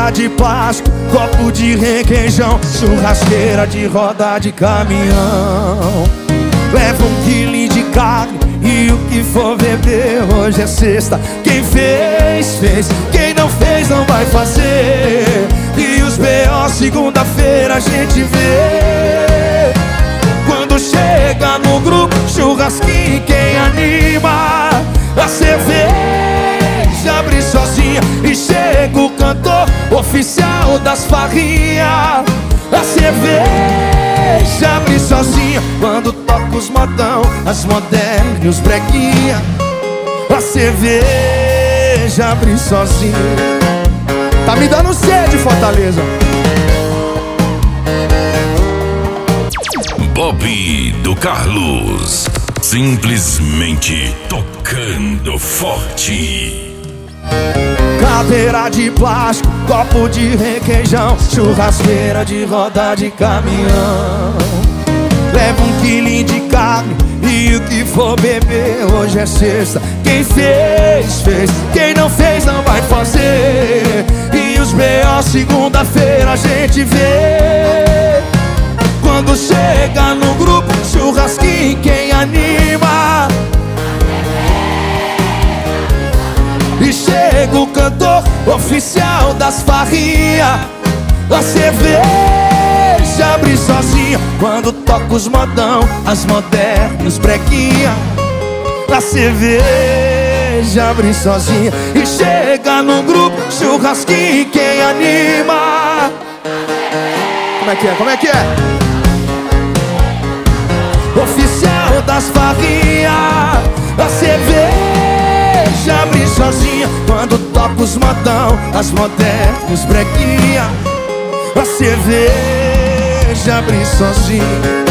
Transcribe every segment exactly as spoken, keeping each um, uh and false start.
cadeira de plástico, copo de requeijão, churrasqueira de roda de caminhão. Leva um quilo de carne e o que for beber. Hoje é sexta, quem fez, fez. Quem não fez, não vai fazer. E os B O segunda-feira a gente vê. Quando chega no grupo, churrasquinho, quem anima? A cerveja abre sozinha e chega o cantor oficial das farrinhas. A cerveja abre sozinha quando toca os modão, as modernas e os breguinha. A cerveja abre sozinha. Tá me dando sede, Fortaleza. Bob do Carlos, simplesmente tocando forte. Cadeira de plástico, copo de requeijão, churrasqueira de roda de caminhão. Leva um quilinho de carne e o que for beber. Hoje é sexta, quem fez, fez. Quem não fez, não vai fazer. E os B O segunda-feira a gente vê. Quando chega no grupo, churrasquinho, quem anima? E chega o cantor oficial das farrinhas. A cerveja abre sozinha quando toca os modão, as modernas, os breguinha. A cerveja abre sozinha e chega no grupo, churrasquinho, quem anima? Como é que é? Como é que é? Oficial das farrinhas. A cerveja abre sozinha quando toca os modão, as modernas, os breguinha. A cerveja abre sozinha.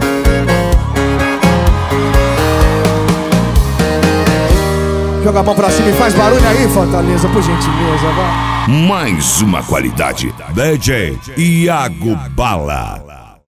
Joga a mão pra cima e faz barulho aí, Fortaleza, por gentileza, vai. Mais uma qualidade. D J Iago Bala.